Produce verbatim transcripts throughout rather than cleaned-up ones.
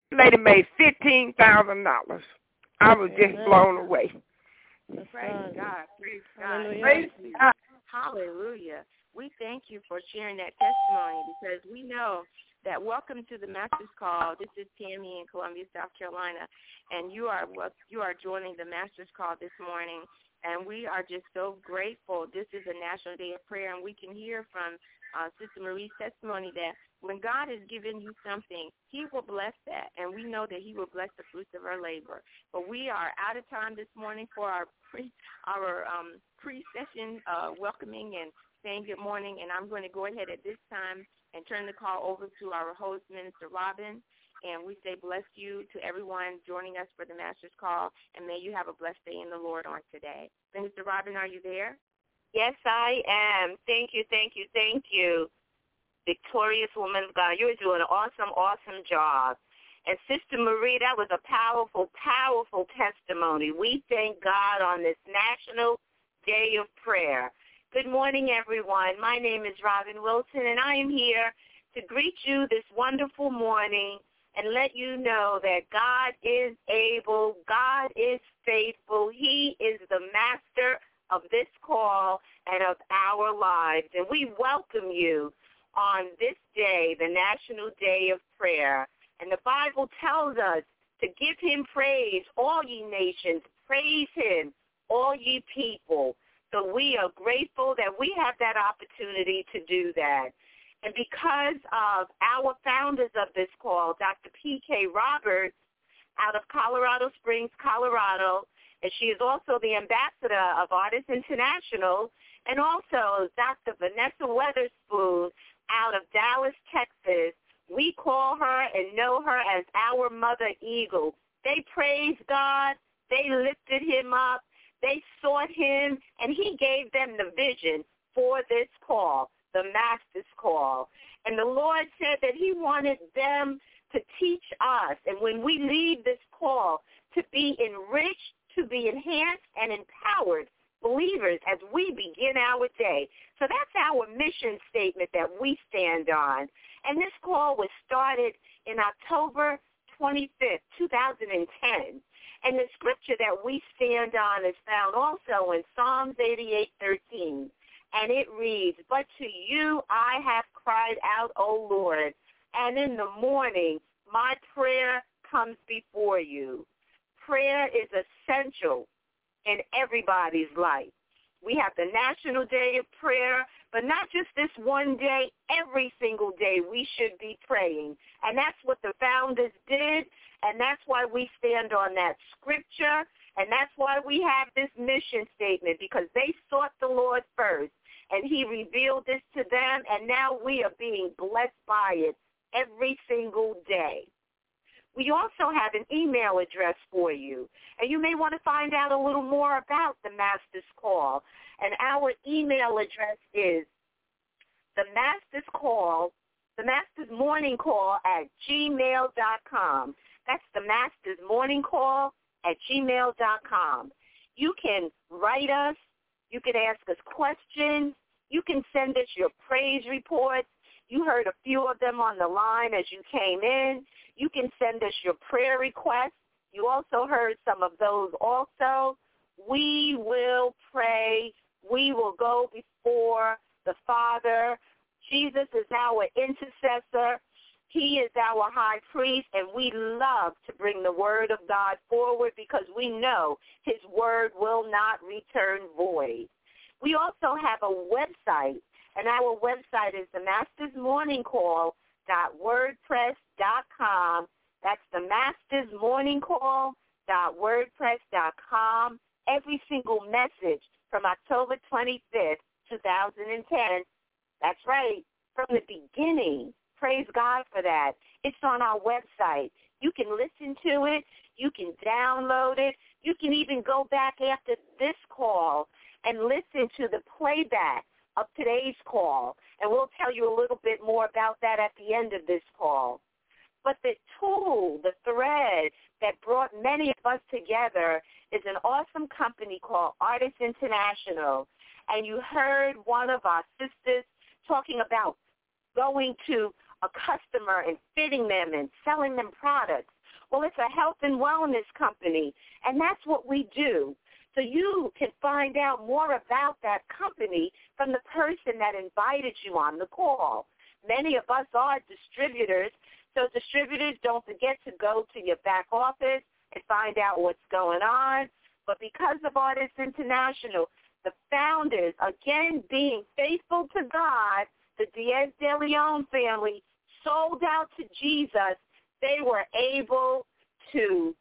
lady made fifteen thousand dollars. I was just Amen. blown away. That's Praise God. God. Praise God. Hallelujah. Praise God. Hallelujah. We thank you for sharing that testimony because we know that welcome to the Master's Call. This is Tammy in Columbia, South Carolina, and you are you are joining the Master's Call this morning, and we are just so grateful. This is a National Day of Prayer, and we can hear from uh, Sister Marie's testimony that when God has given you something, he will bless that, and we know that he will bless the fruits of our labor. But we are out of time this morning for our pre, our um, pre-session uh, welcoming and saying good morning, and I'm going to go ahead at this time and turn the call over to our host, Minister Robin, and we say bless you to everyone joining us for the Master's Call, and may you have a blessed day in the Lord on today. Minister Robin, are you there? Yes, I am. Thank you, thank you, thank you, victorious woman of God. You're doing an awesome, awesome job. And Sister Marie, that was a powerful, powerful testimony. We thank God on this National Day of Prayer. Good morning, everyone. My name is Robin Wilson, and I am here to greet you this wonderful morning and let you know that God is able, God is faithful. He is the master of this call and of our lives. And we welcome you on this day, the National Day of Prayer. And the Bible tells us to give him praise, all ye nations. Praise him, all ye people. So we are grateful that we have that opportunity to do that. And because of our founders of this call, Doctor P K Roberts out of Colorado Springs, Colorado, and she is also the ambassador of Artists International, and also Doctor Vanessa Weatherspoon out of Dallas, Texas. We call her and know her as our Mother Eagle. They praised God. They lifted him up. They sought him, and he gave them the vision for this call, the Master's Call. And the Lord said that he wanted them to teach us, and when we leave this call, to be enriched, to be enhanced and empowered believers as we begin our day. So that's our mission statement that we stand on. And this call was started in October twenty-fifth, two thousand ten. And the scripture that we stand on is found also in Psalms eighty-eight thirteen. And it reads, "But to you I have cried out, O Lord, and in the morning my prayer comes before you." Prayer is essential in everybody's life. We have the National Day of Prayer, but not just this one day, every single day we should be praying. And that's what the founders did, and that's why we stand on that scripture, and that's why we have this mission statement, because they sought the Lord first, and he revealed this to them, and now we are being blessed by it every single day. We also have an email address for you, and you may want to find out a little more about the Master's Call. And our email address is the Master's Call, the Master's Morning Call at gmail dot com. That's the Master's Morning Call at gmail dot com. You can write us. You can ask us questions. You can send us your praise reports. You heard a few of them on the line as you came in. You can send us your prayer requests. You also heard some of those also. We will pray. We will go before the Father. Jesus is our intercessor. He is our high priest, and we love to bring the word of God forward because we know his word will not return void. We also have a website, and our website is the Masters Morning Call dot wordpress dot com. That's the Masters Morning Call dot wordpress dot com. Every single message from October twenty-fifth, two thousand ten, that's right, from the beginning. Praise God for that. It's on our website. You can listen to it. You can download it. You can even go back after this call and listen to the playback of today's call, and we'll tell you a little bit more about that at the end of this call. But the tool, the thread that brought many of us together is an awesome company called Artists International, and you heard one of our sisters talking about going to a customer and fitting them and selling them products. Well, it's a health and wellness company, and that's what we do. So you can find out more about that company from the person that invited you on the call. Many of us are distributors, so distributors, don't forget to go to your back office and find out what's going on. But because of Artists International, the founders, again, being faithful to God, the Diaz de Leon family sold out to Jesus. They were able to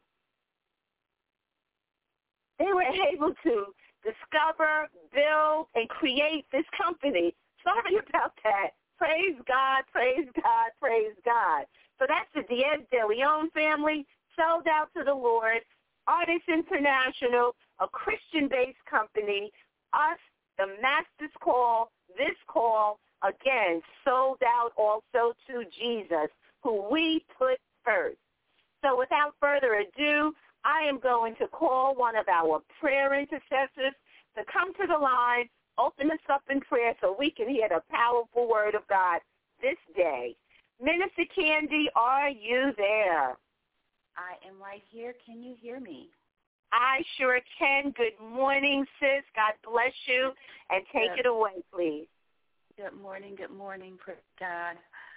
they were able to discover, build, and create this company. Sorry about that. Praise God, praise God, praise God. So that's the Diaz de Leon family, sold out to the Lord. Artists International, a Christian-based company. Us, the Master's Call, this call, again, sold out also to Jesus, who we put first. So without further ado, I am going to call one of our prayer intercessors to come to the line, open us up in prayer so we can hear the powerful word of God this day. Minister Candy, are you there? I am right here. Can you hear me? I sure can. Good morning, sis. God bless you. And take Good. it away, please. Good morning. Good morning. Praise God.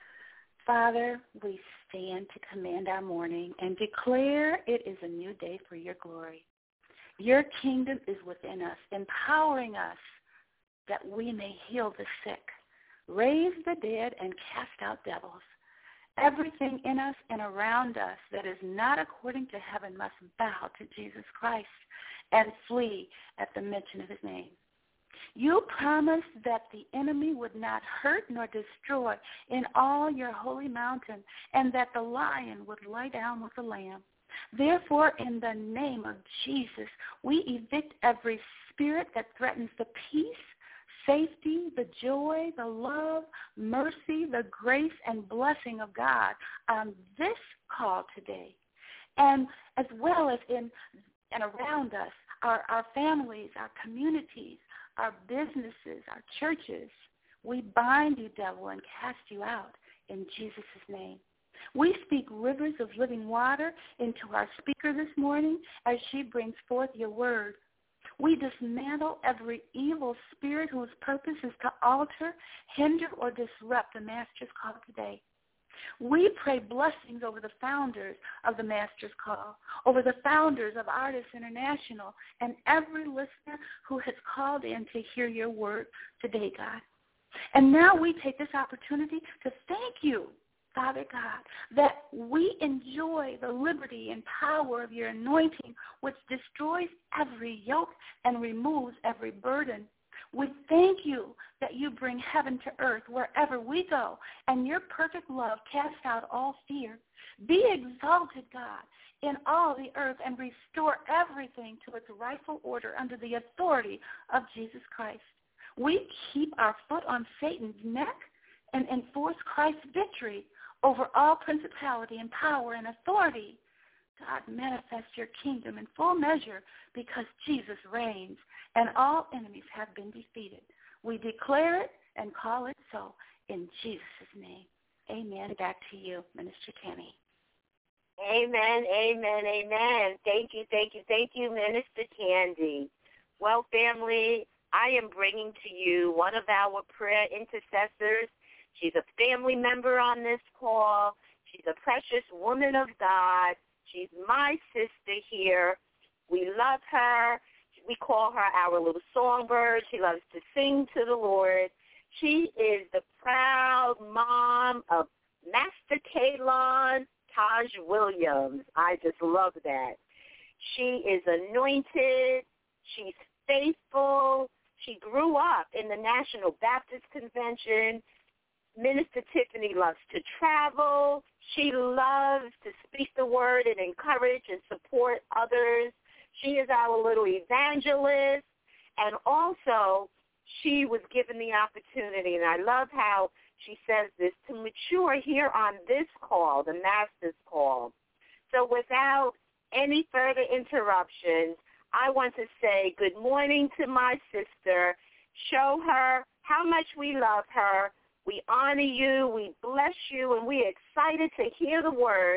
Father, we stand to command our morning and declare it is a new day for your glory. Your kingdom is within us, empowering us that we may heal the sick, raise the dead, and cast out devils. Everything in us and around us that is not according to heaven must bow to Jesus Christ and flee at the mention of his name. You promised that the enemy would not hurt nor destroy in all your holy mountain, and that the lion would lie down with the lamb. Therefore, in the name of Jesus, we evict every spirit that threatens the peace, safety, the joy, the love, mercy, the grace, and blessing of God on this call today, and as well as in and around us, our, our families, our communities, our businesses, our churches. We bind you, devil, and cast you out in Jesus' name. We speak rivers of living water into our speaker this morning as she brings forth your word. We dismantle every evil spirit whose purpose is to alter, hinder, or disrupt the Master's Call today. We pray blessings over the founders of the Master's Call, over the founders of Artists International, and every listener who has called in to hear your word today, God. And now we take this opportunity to thank you, Father God, that we enjoy the liberty and power of your anointing, which destroys every yoke and removes every burden. We thank you that you bring heaven to earth wherever we go, and your perfect love casts out all fear. Be exalted, God, in all the earth, and restore everything to its rightful order under the authority of Jesus Christ. We keep our foot on Satan's neck and enforce Christ's victory over all principality and power and authority. God, manifest your kingdom in full measure because Jesus reigns and all enemies have been defeated. We declare it and call it so in Jesus' name. Amen. Back to you, Minister Tammy. Amen, amen, amen. Thank you, thank you, thank you, Minister Candy. Well, family, I am bringing to you one of our prayer intercessors. She's a family member on this call. She's a precious woman of God. She's my sister here. We love her. We call her our little songbird. She loves to sing to the Lord. She is the proud mom of Master Kaylon Taj Williams. I just love that. She is anointed. She's faithful. She grew up in the National Baptist Convention. Minister Tiffany loves to travel. She loves to speak the word and encourage and support others. She is our little evangelist. And also, she was given the opportunity, and I love how she says this, to mature here on this call, the Master's Call. So without any further interruptions, I want to say good morning to my sister, show her how much we love her. We honor you, we bless you, and we're excited to hear the word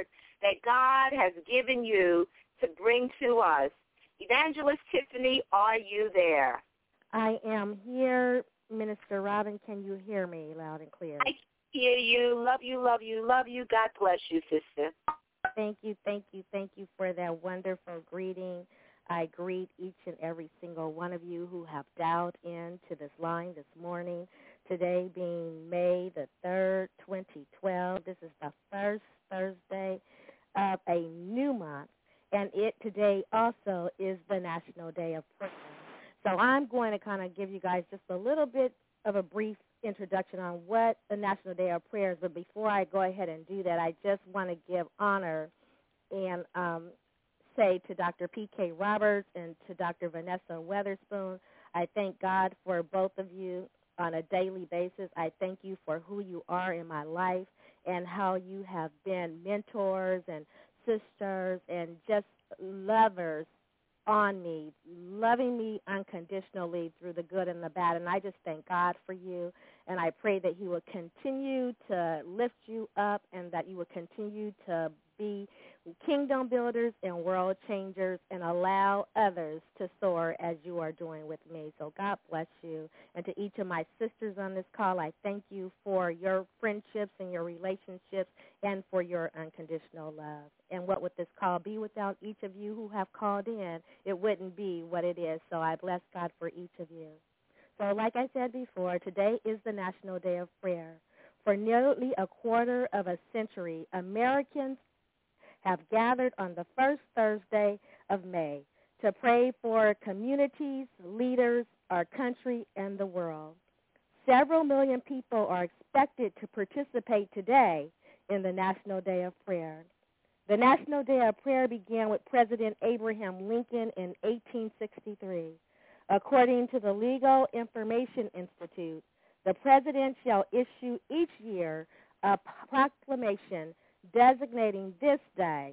that God has given you to bring to us. Evangelist Tiffany, are you there? I am here, Minister Robin. Can you hear me loud and clear? I hear you. Love you, love you, love you. God bless you, sister. Thank you, thank you, thank you for that wonderful greeting. I greet each and every single one of you who have dialed in to this line this morning. Today being May the third, twenty twelve. This is the first Thursday of a new month, and it today also is the National Day of Prayer. So I'm going to kind of give you guys just a little bit of a brief introduction on what the National Day of Prayer is, but before I go ahead and do that, I just want to give honor and um, say to Doctor P K Roberts and to Doctor Vanessa Weatherspoon, I thank God for both of you on a daily basis. I thank you for who you are in my life and how you have been mentors and sisters and just lovers on me, loving me unconditionally through the good and the bad. And I just thank God for you, and I pray that he will continue to lift you up and that you will continue to be kingdom builders and world changers and allow others to soar as you are doing with me. So God bless you. And to each of my sisters on this call, I thank you for your friendships and your relationships and for your unconditional love. And what would this call be without each of you who have called in? It wouldn't be what it is. So I bless God for each of you. So like I said before, today is the National Day of Prayer. For nearly a quarter of a century, Americans have gathered on the first Thursday of May to pray for communities, leaders, our country, and the world. Several million people are expected to participate today in the National Day of Prayer. The National Day of Prayer began with President Abraham Lincoln in eighteen sixty-three. According to the Legal Information Institute, the President shall issue each year a proclamation designating this day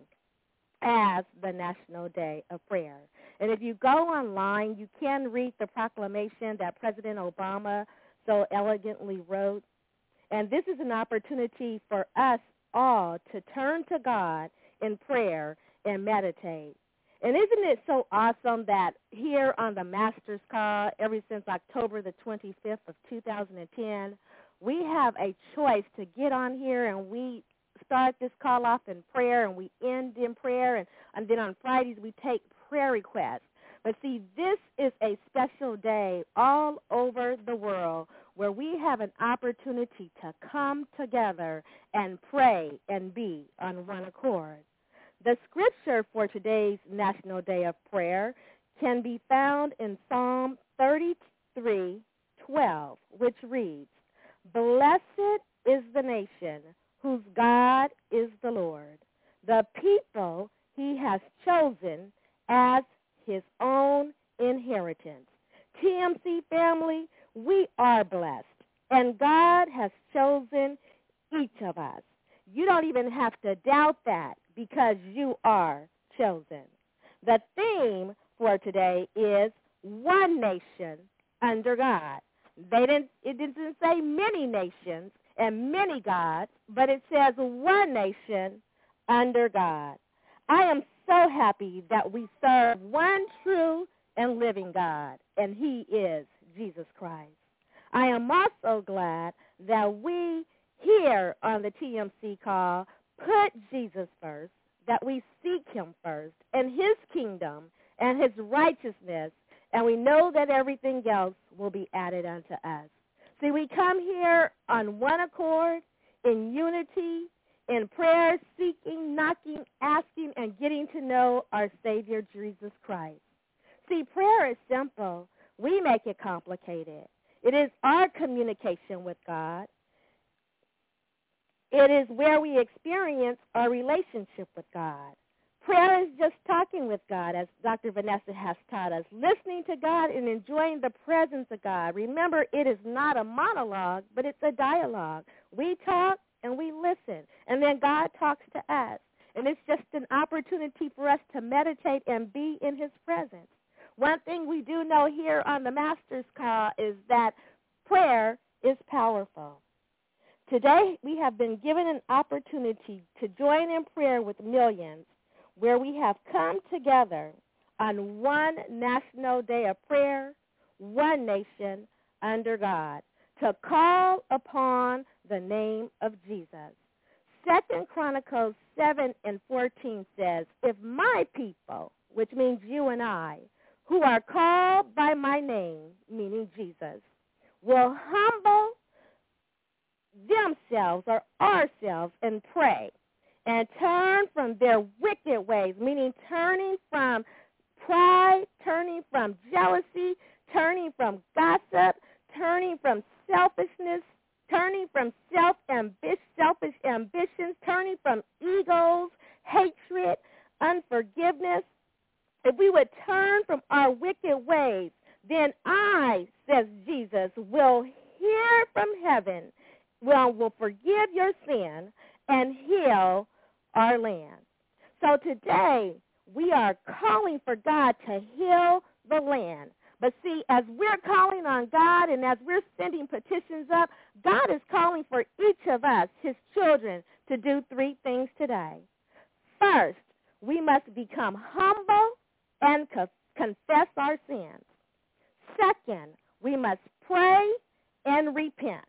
as the National Day of Prayer. And if you go online, you can read the proclamation that President Obama so elegantly wrote. And this is an opportunity for us all to turn to God in prayer and meditate. And isn't it so awesome that here on the Master's Call, ever since October the twenty-fifth of two thousand ten, we have a choice to get on here and we start this call off in prayer and we end in prayer, and, and then on Fridays we take prayer requests. But see, this is a special day all over the world where we have an opportunity to come together and pray and be on one accord. The scripture for today's National Day of Prayer can be found in Psalm thirty-three twelve, which reads, "Blessed is the nation whose God is the Lord, the people he has chosen as his own inheritance." T M C family, we are blessed, and God has chosen each of us. You don't even have to doubt that because you are chosen. The theme for today is one nation under God. They didn't, it didn't say many nations and many gods, but it says one nation under God. I am so happy that we serve one true and living God, and he is Jesus Christ. I am also glad that we here on the T M C call put Jesus first, that we seek him first and his kingdom and his righteousness, and we know that everything else will be added unto us. See, we come here on one accord, in unity, in prayer, seeking, knocking, asking, and getting to know our Savior, Jesus Christ. See, prayer is simple. We make it complicated. It is our communication with God. It is where we experience our relationship with God. Prayer is just talking with God, as Doctor Vanessa has taught us, listening to God and enjoying the presence of God. Remember, it is not a monologue, but it's a dialogue. We talk and we listen, and then God talks to us. And it's just an opportunity for us to meditate and be in his presence. One thing we do know here on the Master's Call is that prayer is powerful. Today, we have been given an opportunity to join in prayer with millions, where we have come together on one national day of prayer, one nation under God, to call upon the name of Jesus. Second Chronicles seven and fourteen says, if my people, which means you and I, who are called by my name, meaning Jesus, will humble themselves or ourselves and pray and turn from their wicked ways, meaning turning from pride, turning from jealousy, turning from gossip, turning from selfishness, turning from self-ambition, selfish ambitions, turning from egos, hatred, unforgiveness. If we would turn from our wicked ways, then I, says Jesus, will hear from heaven, will, will forgive your sin and heal our land. So today, we are calling for God to heal the land. But see, as we're calling on God and as we're sending petitions up, God is calling for each of us, his children, to do three things today. First, we must become humble and co- confess our sins. Second, we must pray and repent.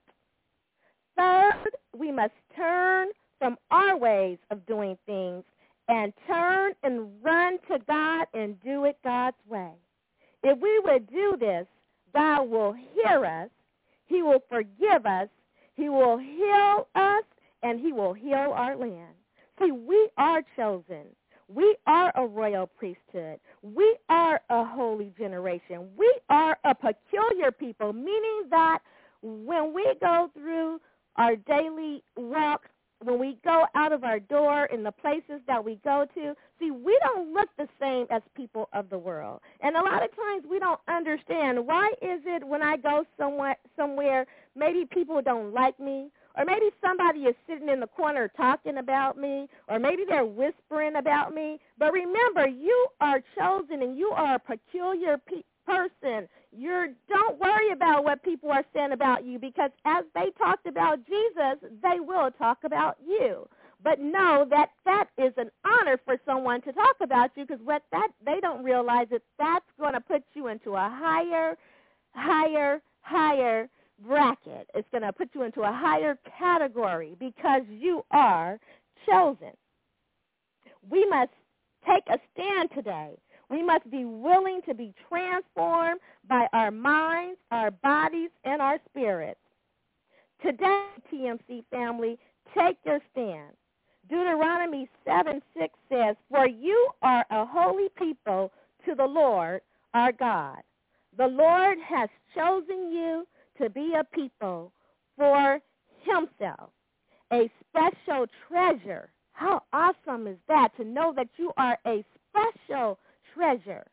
Third, we must turn from our ways of doing things and turn and run to God and do it God's way. If we would do this, God will hear us, he will forgive us, he will heal us, and he will heal our land. See, we are chosen. We are a royal priesthood. We are a holy generation. We are a peculiar people, meaning that when we go through our daily walk, when we go out of our door in the places that we go to, see, we don't look the same as people of the world. And a lot of times we don't understand, why is it when I go somewhere, somewhere maybe people don't like me, or maybe somebody is sitting in the corner talking about me, or maybe they're whispering about me. But remember, you are chosen and you are a peculiar pe- person. You're, don't worry about what people are saying about you, because as they talked about Jesus, they will talk about you. But know that that is an honor for someone to talk about you, because what that they don't realize is that's going to put you into a higher, higher, higher bracket. It's going to put you into a higher category because you are chosen. We must take a stand today. We must be willing to be transformed by our minds, our bodies, and our spirits. Today, T M C family, take your stand. Deuteronomy seven six says, for you are a holy people to the Lord our God. The Lord has chosen you to be a people for himself, a special treasure. How awesome is that, to know that you are a special treasure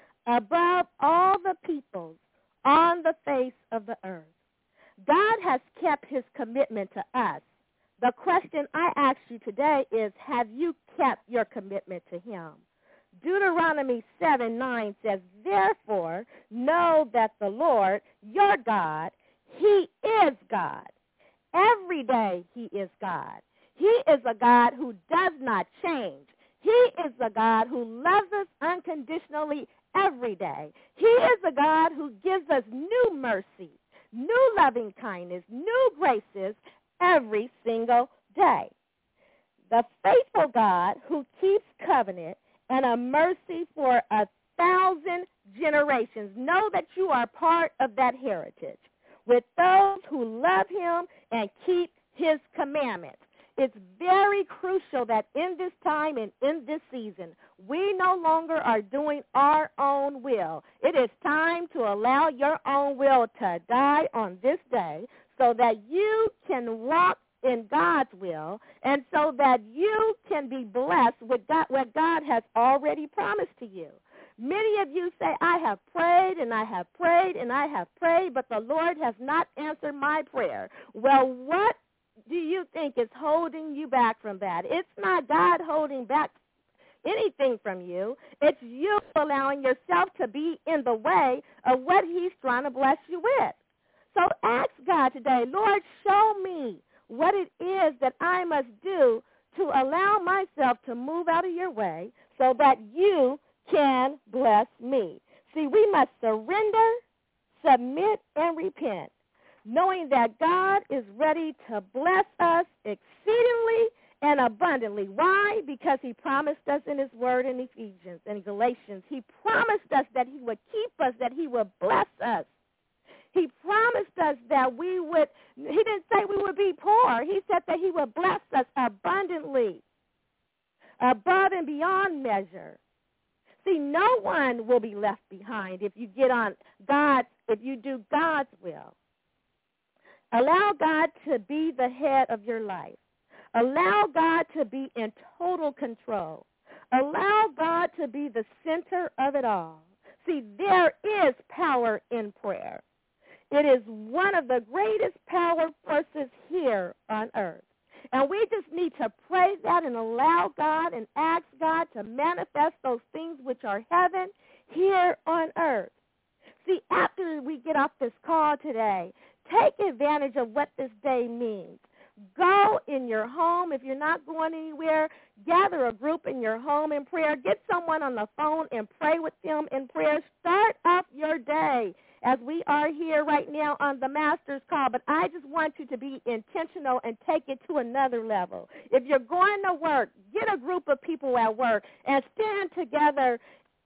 above all the peoples on the face of the earth. God has kept his commitment to us. The question I ask you today is, have you kept your commitment to him? Deuteronomy seven nine says, therefore, know that the Lord, your God, he is God. Every day he is God. He is a God who does not change. He is a God who loves us unconditionally every day. He is a God who gives us new mercy, new loving kindness, new graces every single day. The faithful God who keeps covenant and a mercy for a thousand generations. Know that you are part of that heritage with those who love him and keep his commandments. It's very crucial that in this time and in this season, we no longer are doing our own will. It is time to allow your own will to die on this day so that you can walk in God's will and so that you can be blessed with God, what God has already promised to you. Many of you say, I have prayed and I have prayed and I have prayed, but the Lord has not answered my prayer. Well, what do you think is holding you back from that? It's not God holding back anything from you. It's you allowing yourself to be in the way of what he's trying to bless you with. So ask God today, Lord, show me what it is that I must do to allow myself to move out of your way so that you can bless me. See, we must surrender, submit, and repent, knowing that God is ready to bless us exceedingly and abundantly. Why? Because he promised us in his word in Ephesians and Galatians. He promised us that he would keep us, that he would bless us. He promised us that we would, he didn't say we would be poor. He said that he would bless us abundantly, above and beyond measure. See, no one will be left behind if you get on God's, if you do God's will. Allow God to be the head of your life. Allow God to be in total control. Allow God to be the center of it all. See, there is power in prayer. It is one of the greatest power forces here on earth. And we just need to pray that and allow God and ask God to manifest those things which are heaven here on earth. See, after we get off this call today, take advantage of what this day means. Go in your home. If you're not going anywhere, gather a group in your home in prayer. Get someone on the phone and pray with them in prayer. Start off your day as we are here right now on the Master's Call. But I just want you to be intentional and take it to another level. If you're going to work, get a group of people at work and stand together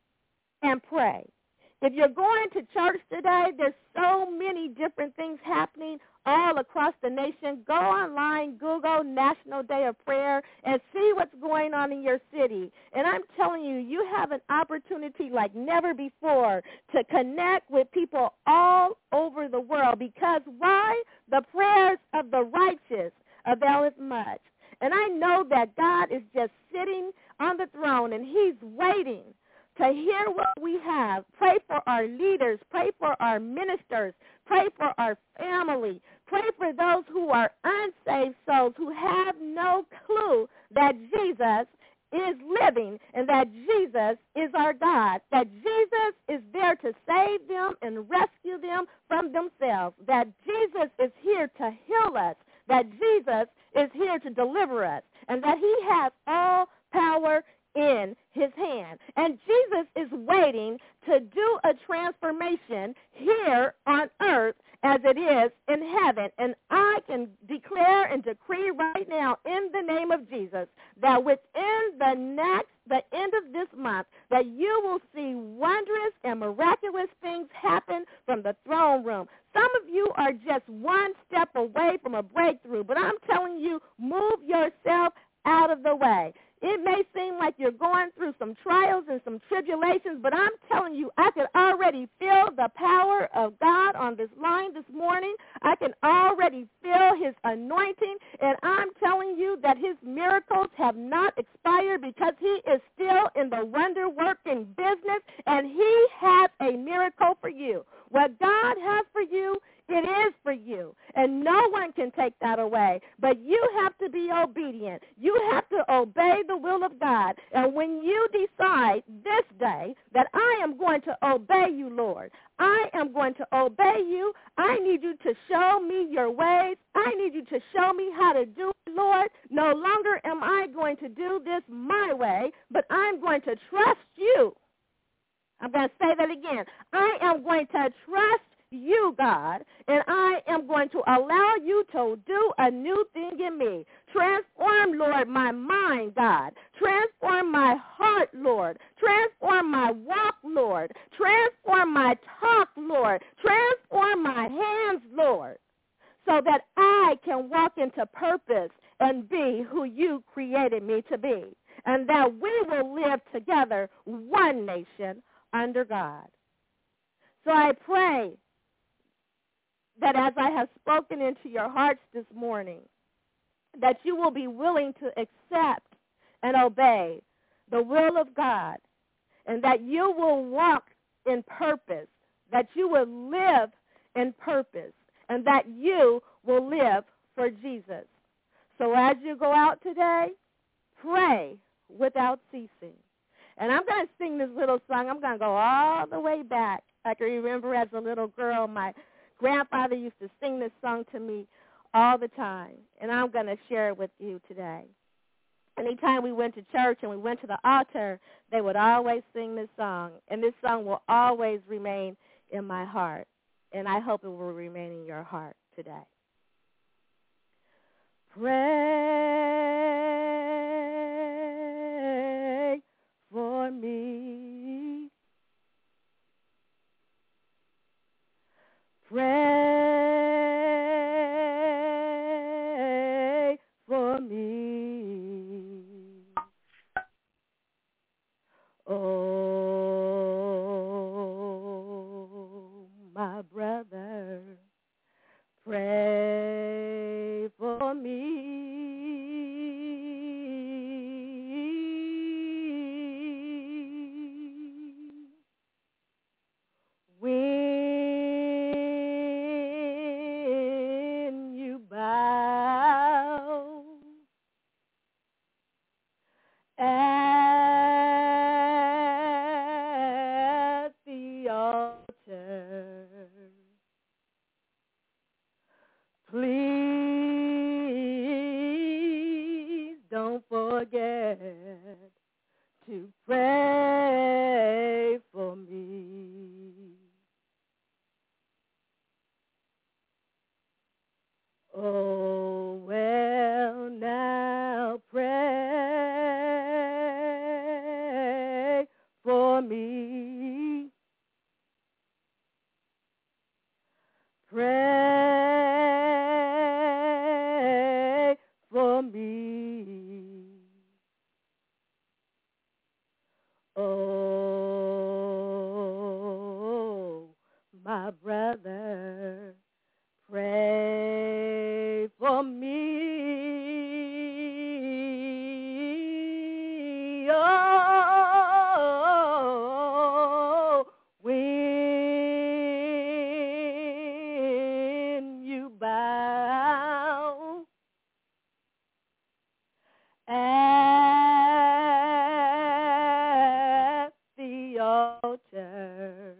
and pray. If you're going to church today, there's so many different things happening all across the nation. Go online, Google National Day of Prayer, and see what's going on in your city. And I'm telling you, you have an opportunity like never before to connect with people all over the world. Because why? The prayers of the righteous availeth much. And I know that God is just sitting on the throne, and he's waiting to hear what we have. Pray for our leaders. Pray for our ministers. Pray for our family. Pray for those who are unsaved souls who have no clue that Jesus is living and that Jesus is our God, that Jesus is there to save them and rescue them from themselves, that Jesus is here to heal us, that Jesus is here to deliver us, and that he has all power in his hand. And Jesus is waiting to do a transformation here on earth as it is in heaven. And I can declare and decree right now in the name of Jesus that within the next, the end of this month, that you will see wondrous and miraculous things happen from the throne room. Some of you are just one step away from a breakthrough, but I'm telling you, move yourself out of the way. It may seem like you're going through some trials and some tribulations, but I'm telling you, I can already feel the power of God on this line this morning. I can already feel his anointing, and I'm telling you that his miracles have not expired because he is still in the wonder-working business, and he has a miracle for you. What God has for you, it is for you, and no one can take that away. But you have to be obedient. You have to obey the will of God. And when you decide this day that I am going to obey you, Lord, I am going to obey you, I need you to show me your ways. I need you to show me how to do it, Lord. No longer am I going to do this my way, but I'm going to trust you. I'm going to say that again. I am going to trust you, God, and I am going to allow you to do a new thing in me. Transform, Lord, my mind, God. Transform my heart, Lord. Transform my walk, Lord. Transform my talk, Lord. Transform my hands, Lord, so that I can walk into purpose and be who you created me to be, and that we will live together, one nation under God. So I pray that as I have spoken into your hearts this morning, that you will be willing to accept and obey the will of God, and that you will walk in purpose, that you will live in purpose, and that you will live for Jesus. So as you go out today, pray without ceasing. And I'm going to sing this little song. I'm going to go all the way back. I can remember as a little girl, my grandfather used to sing this song to me all the time, and I'm going to share it with you today. Anytime we went to church and we went to the altar, they would always sing this song, and this song will always remain in my heart, and I hope it will remain in your heart today. Pray for me. Pray for me. Oh, my brother, pray for me. When you bow at the altar, please don't forget to pray for me. Oh, well, now pray for me. Pray for me. Oh, my brother, pray for me. Oh, when you bow at the altar,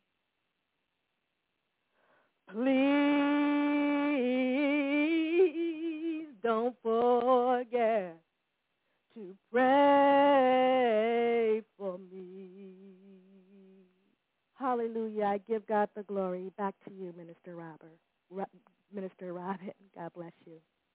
please don't forget to pray for me. Hallelujah. I give God the glory. Back to you, Minister Robert. Ro- Minister Robin. God bless you.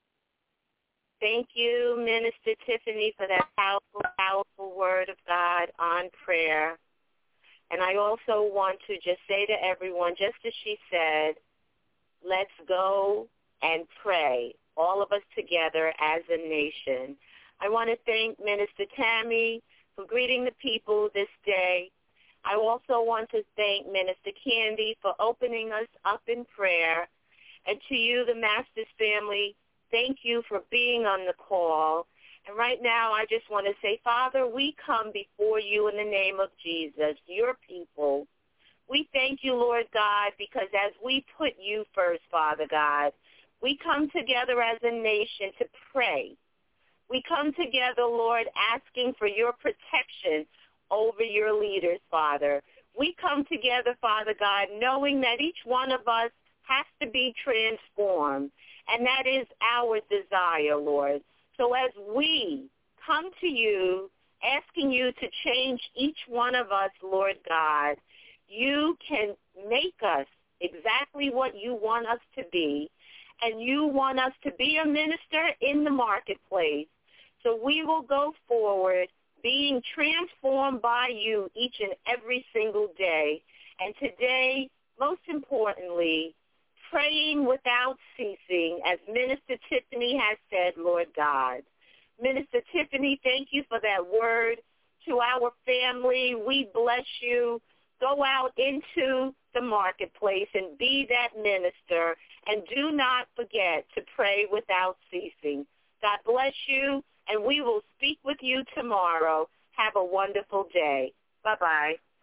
Thank you, Minister Tiffany, for that powerful, powerful word of God on prayer. And I also want to just say to everyone, just as she said, let's go and pray, all of us together as a nation. I want to thank Minister Tammy for greeting the people this day. I also want to thank Minister Candy for opening us up in prayer. And to you, the Masters family, thank you for being on the call. And right now, I just want to say, Father, we come before you in the name of Jesus, your people. We thank you, Lord God, because as we put you first, Father God, we come together as a nation to pray. We come together, Lord, asking for your protection over your leaders, Father. We come together, Father God, knowing that each one of us has to be transformed, and that is our desire, Lord. So as we come to you, asking you to change each one of us, Lord God, you can make us exactly what you want us to be, and you want us to be a minister in the marketplace. So we will go forward being transformed by you each and every single day. And today, most importantly, praying without ceasing, as Minister Tiffany has said, Lord God. Minister Tiffany, thank you for that word. To our family, we bless you. Go out into the marketplace and be that minister, and do not forget to pray without ceasing. God bless you, and we will speak with you tomorrow. Have a wonderful day. Bye-bye.